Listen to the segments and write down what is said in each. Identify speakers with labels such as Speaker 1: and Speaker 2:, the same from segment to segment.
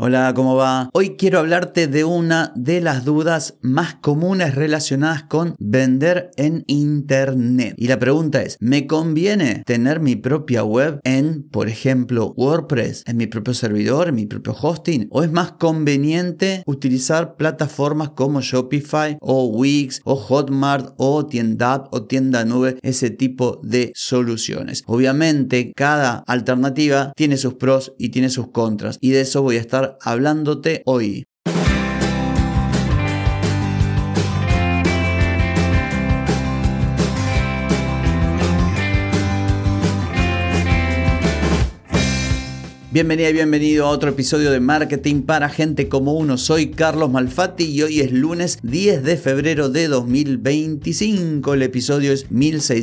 Speaker 1: Hola, ¿cómo va? Hoy quiero hablarte de una de las dudas más comunes relacionadas con vender en Internet. Y la pregunta es, ¿me conviene tener mi propia web en, por ejemplo, WordPress, en mi propio servidor, en mi propio hosting? ¿O es más conveniente utilizar plataformas como Shopify o Wix o Hotmart o TiendaApp o Tienda Nube, ese tipo de soluciones? Obviamente, cada alternativa tiene sus pros y tiene sus contras. Y de eso voy a estar hablándote hoy. Bienvenida y bienvenido a otro episodio de Marketing para Gente Como Uno. Soy Carlos Malfatti y hoy es lunes 10 de febrero de 2025. El episodio es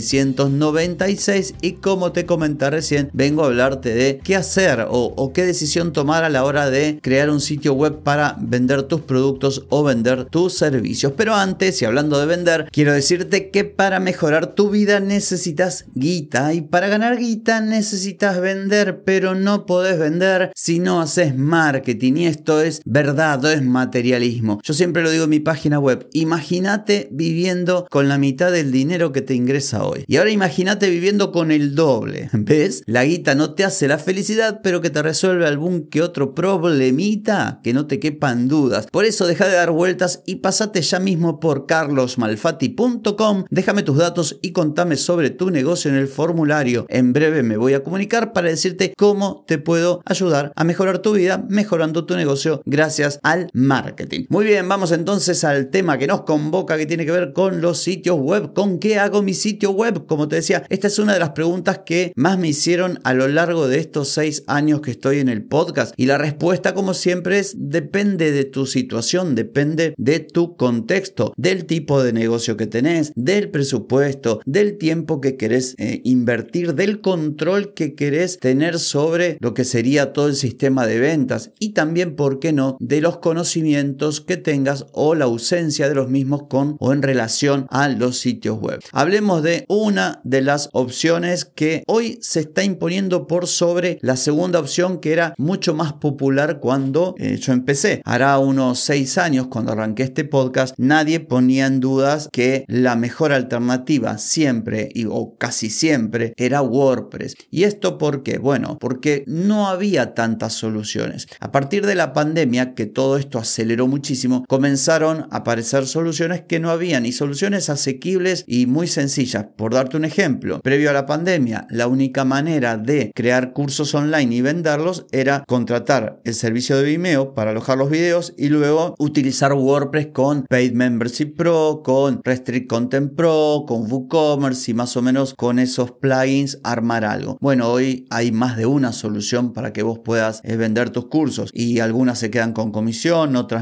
Speaker 1: 1696 y como te comenté recién, vengo a hablarte de qué hacer o qué decisión tomar a la hora de crear un sitio web para vender tus productos o vender tus servicios. Pero antes, y hablando de vender, quiero decirte que para mejorar tu vida necesitas guita y para ganar guita necesitas vender, pero no podés vender si no haces marketing, y esto es verdad, no es materialismo. Yo siempre lo digo en mi página web: imagínate viviendo con la mitad del dinero que te ingresa hoy y ahora imagínate viviendo con el doble. ¿Ves? La guita no te hace la felicidad, pero que te resuelve algún que otro problemita que no te quepan dudas. Por eso deja de dar vueltas y pasate ya mismo por carlosmalfatti.com, déjame tus datos y contame sobre tu negocio en el formulario. En breve me voy a comunicar para decirte cómo te puedo ayudar a mejorar tu vida mejorando tu negocio gracias al marketing. Muy bien, vamos entonces al tema que nos convoca, que tiene que ver con los sitios web. ¿Con qué hago mi sitio web? Como te decía, esta es una de las preguntas que más me hicieron a lo largo de estos 6 años que estoy en el podcast, y la respuesta, como siempre, es: depende de tu situación, depende de tu contexto, del tipo de negocio que tenés, del presupuesto, del tiempo que querés invertir, del control que querés tener sobre lo que sería todo el sistema de ventas, y también, ¿por qué no?, de los conocimientos que tengas o la ausencia de los mismos con o en relación a los sitios web. Hablemos de una de las opciones que hoy se está imponiendo por sobre la segunda opción, que era mucho más popular cuando yo empecé. Hará unos 6 años, cuando arranqué este podcast, nadie ponía en dudas que la mejor alternativa siempre o casi siempre era WordPress. ¿Y esto por qué? Bueno, porque no había tantas soluciones. A partir de la pandemia, que todo esto aceleró muchísimo, comenzaron a aparecer soluciones que no habían, y soluciones asequibles y muy sencillas. Por darte un ejemplo, previo a la pandemia, la única manera de crear cursos online y venderlos era contratar el servicio de Vimeo para alojar los videos y luego utilizar WordPress con Paid Membership Pro, con Restrict Content Pro, con WooCommerce, y más o menos con esos plugins armar algo. Bueno, hoy hay más de una solución para que vos puedas vender tus cursos, y algunas se quedan con comisión, otras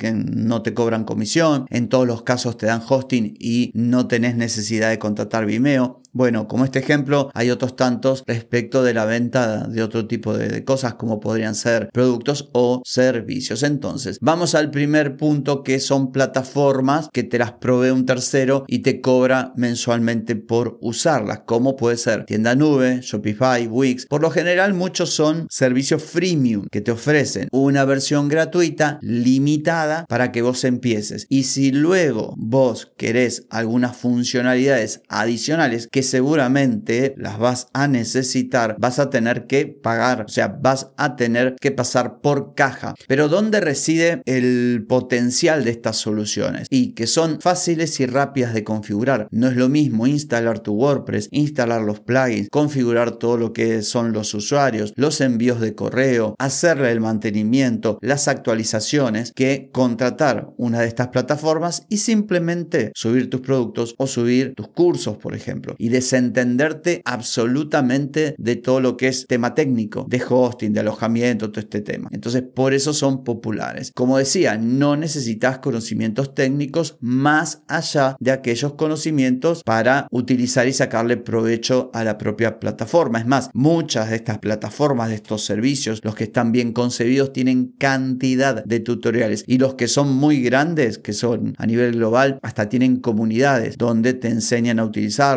Speaker 1: no te cobran comisión, en todos los casos te dan hosting y no tenés necesidad de contratar Vimeo. Bueno, como este ejemplo, hay otros tantos respecto de la venta de otro tipo de cosas, como podrían ser productos o servicios. Entonces, vamos al primer punto, que son plataformas que te las provee un tercero y te cobra mensualmente por usarlas, como puede ser Tienda Nube, Shopify, Wix. Por lo general, muchos son servicios freemium que te ofrecen una versión gratuita limitada para que vos empieces. Y si luego vos querés algunas funcionalidades adicionales que seguramente las vas a necesitar, vas a tener que pagar, o sea, vas a tener que pasar por caja. Pero ¿dónde reside el potencial de estas soluciones? Y que son fáciles y rápidas de configurar. No es lo mismo instalar tu WordPress, instalar los plugins, configurar todo lo que son los usuarios, los envíos de correo, hacerle el mantenimiento, las actualizaciones, que contratar una de estas plataformas y simplemente subir tus productos o subir tus cursos, por ejemplo, y desentenderte absolutamente de todo lo que es tema técnico, de hosting, de alojamiento, todo este tema. Entonces, por eso son populares. Como decía, no necesitas conocimientos técnicos más allá de aquellos conocimientos para utilizar y sacarle provecho a la propia plataforma. Es más, muchas de estas plataformas, de estos servicios, los que están bien concebidos, tienen cantidad de tutoriales, y los que son muy grandes, que son a nivel global, hasta tienen comunidades donde te enseñan a utilizarlas, donde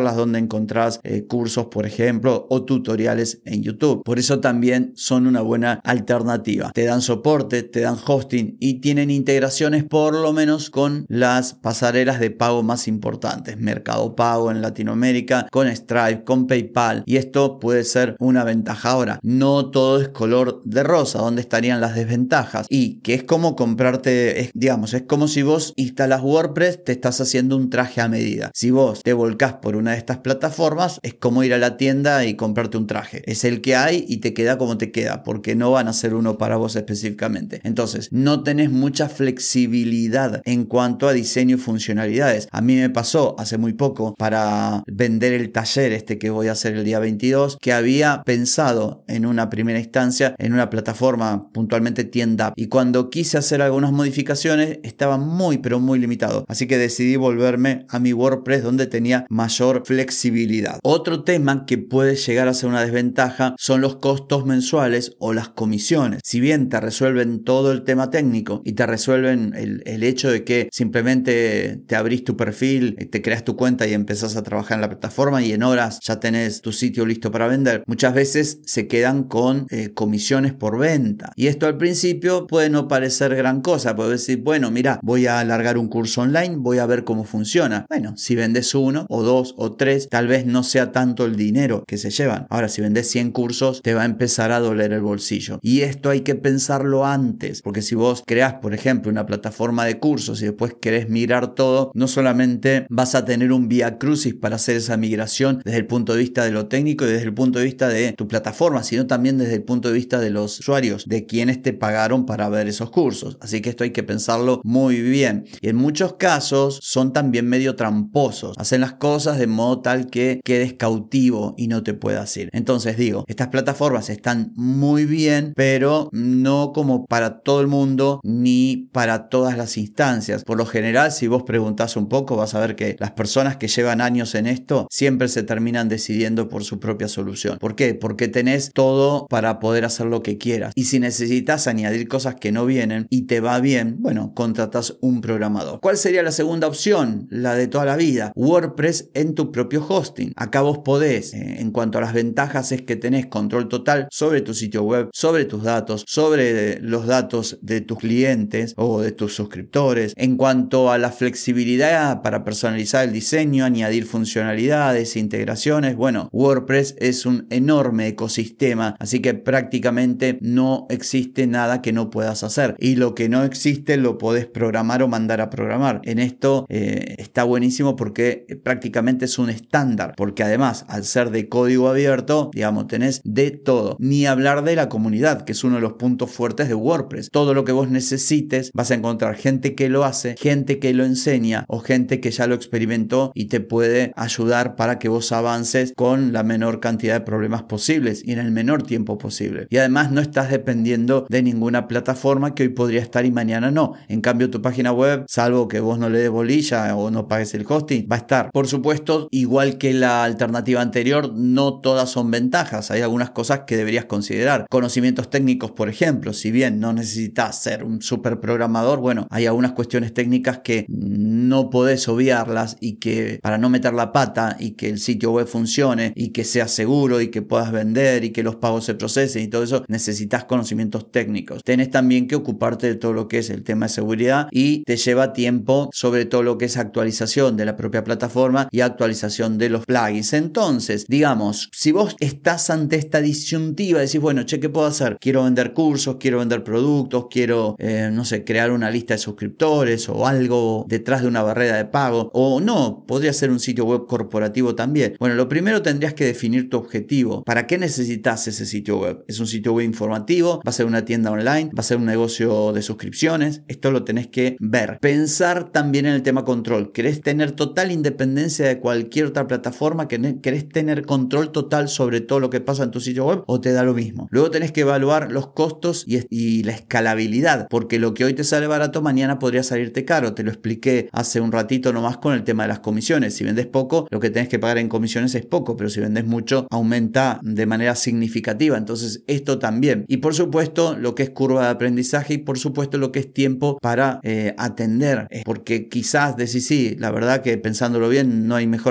Speaker 1: encontrás cursos, por ejemplo, o tutoriales en YouTube. Por eso también son una buena alternativa. Te dan soporte, te dan hosting y tienen integraciones por lo menos con las pasarelas de pago más importantes. Mercado Pago en Latinoamérica, con Stripe, con PayPal, y esto puede ser una ventaja. Ahora, no todo es color de rosa. ¿Dónde estarían las desventajas? Y que es como comprarte, es como si vos instalas WordPress, te estás haciendo un traje a medida. Si vos te volcás por una de estas plataformas, es como ir a la tienda y comprarte un traje. Es el que hay y te queda como te queda, porque no van a ser uno para vos específicamente. Entonces, no tenés mucha flexibilidad en cuanto a diseño y funcionalidades. A mí me pasó hace muy poco para vender el taller que voy a hacer el día 22, que había pensado en una primera instancia en una plataforma, puntualmente tienda, y cuando quise hacer algunas modificaciones estaba muy pero muy limitado, así que decidí volverme a mi WordPress donde tenía mayor flexibilidad. Otro tema que puede llegar a ser una desventaja son los costos mensuales o las comisiones. Si bien te resuelven todo el tema técnico y te resuelven el hecho de que simplemente te abrís tu perfil, te creas tu cuenta y empezás a trabajar en la plataforma y en horas ya tenés tu sitio listo para vender, muchas veces se quedan con comisiones por venta, y esto al principio puede no parecer gran cosa. Puedes decir, bueno, mira, voy a alargar un curso online, voy a ver cómo funciona. Bueno, si vendes uno o dos o tres, tal vez no sea tanto el dinero que se llevan. Ahora, si vendes 100 cursos, te va a empezar a doler el bolsillo, y esto hay que pensarlo antes, porque si vos creás, por ejemplo, una plataforma de cursos y después querés migrar todo, no solamente vas a tener un vía crucis para hacer esa migración desde el punto de vista de lo técnico y desde el punto de vista de tu plataforma, sino también desde el punto de vista de los usuarios, de quienes te pagaron para ver esos cursos. Así que esto hay que pensarlo muy bien. Y en muchos casos son también medio tramposos. Hacen las cosas de modo tal que quedes cautivo y no te puedas ir. Entonces digo, estas plataformas están muy bien, pero no como para todo el mundo ni para todas las instancias. Por lo general, si vos preguntás un poco, vas a ver que las personas que llevan años en esto siempre se terminan decidiendo por su propia solución. ¿Por qué? Porque tenés todo para poder hacer lo que quieras. Y si necesitas añadir cosas que no vienen y te va bien, bueno, contratas un programador. ¿Cuál sería la segunda opción? La de toda la vida. WordPress en tu propio hosting. Acá vos podés, en cuanto a las ventajas, es que tenés control total sobre tu sitio web, sobre tus datos, sobre los datos de tus clientes o de tus suscriptores. En cuanto a la flexibilidad para personalizar el diseño, añadir funcionalidades, integraciones, bueno, WordPress es un enorme ecosistema, así que prácticamente no existe nada que no puedas hacer, y lo que no existe lo podés programar o mandar a programar. En esto está buenísimo porque prácticamente es un estándar, porque además al ser de código abierto, digamos, tenés de todo, ni hablar de la comunidad, que es uno de los puntos fuertes de WordPress. Todo lo que vos necesites vas a encontrar gente que lo hace, gente que lo enseña o gente que ya lo experimentó y te puede ayudar para que vos avances con la menor cantidad de problemas posibles y en el menor tiempo posible. Y además no estás dependiendo de ninguna plataforma que hoy podría estar y mañana no. En cambio, tu página web, salvo que vos no le des bolilla o no pagues el hosting, va a estar. Por supuesto, igual que la alternativa anterior, no todas son ventajas. Hay algunas cosas que deberías considerar. Conocimientos técnicos, por ejemplo. Si bien no necesitas ser un super programador, bueno, hay algunas cuestiones técnicas que no podés obviarlas, y que para no meter la pata y que el sitio web funcione y que sea seguro y que puedas vender y que los pagos se procesen y todo eso, necesitas conocimientos técnicos. Tenés también que ocuparte de todo lo que es el tema de seguridad, y te lleva tiempo sobre todo lo que es actualización de la propia plataforma y actualización de los plugins. Entonces, digamos, si vos estás ante esta disyuntiva, decís, bueno, che, ¿qué puedo hacer? Quiero vender cursos, quiero vender productos, quiero, no sé, crear una lista de suscriptores o algo detrás de una barrera de pago, o no, podría ser un sitio web corporativo también. Bueno, lo primero tendrías que definir tu objetivo. ¿Para qué necesitas ese sitio web? ¿Es un sitio web informativo? ¿Va a ser una tienda online? ¿Va a ser un negocio de suscripciones? Esto lo tenés que ver. Pensar también en el tema control. ¿Querés tener total independencia de cualquier otra plataforma? ¿Querés tener control total sobre todo lo que pasa en tu sitio web? ¿O te da lo mismo? Luego tenés que evaluar los costos y la escalabilidad, porque lo que hoy te sale barato, mañana podría salirte caro. Te lo expliqué hace un ratito nomás con el tema de las comisiones. Si vendes poco, lo que tenés que pagar en comisiones es poco, pero si vendes mucho, aumenta de manera significativa. Entonces, esto también. Y por supuesto, lo que es curva de aprendizaje, y por supuesto lo que es tiempo para atender, porque quizás decís, sí, la verdad que pensándolo bien, no hay mejor alternativa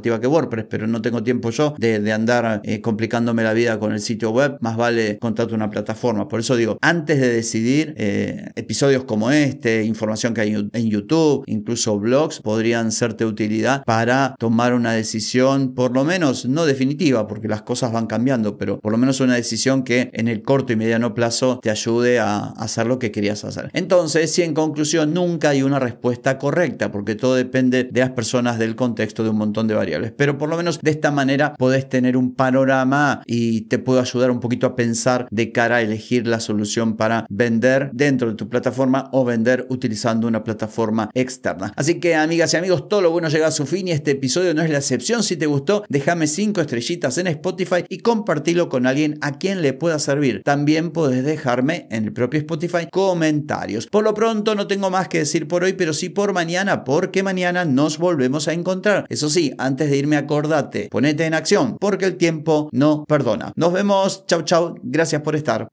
Speaker 1: alternativa que WordPress, pero no tengo tiempo yo de andar complicándome la vida con el sitio web. Más vale contratar una plataforma. Por eso digo, antes de decidir, episodios como este, información que hay en YouTube, incluso blogs, podrían serte de utilidad para tomar una decisión, por lo menos no definitiva, porque las cosas van cambiando, pero por lo menos una decisión que en el corto y mediano plazo te ayude a hacer lo que querías hacer. Entonces, si en conclusión nunca hay una respuesta correcta, porque todo depende de las personas, del contexto, de un montón de variables, pero por lo menos de esta manera podés tener un panorama y te puedo ayudar un poquito a pensar de cara a elegir la solución para vender dentro de tu plataforma o vender utilizando una plataforma externa. Así que, amigas y amigos, todo lo bueno llega a su fin y este episodio no es la excepción. Si te gustó, déjame 5 estrellitas en Spotify y compartilo con alguien a quien le pueda servir. También podés dejarme en el propio Spotify comentarios. Por lo pronto no tengo más que decir por hoy, pero sí por mañana, porque mañana nos volvemos a encontrar. Eso sí, antes de irme, acordate, ponete en acción, porque el tiempo no perdona. Nos vemos, chau chau, gracias por estar.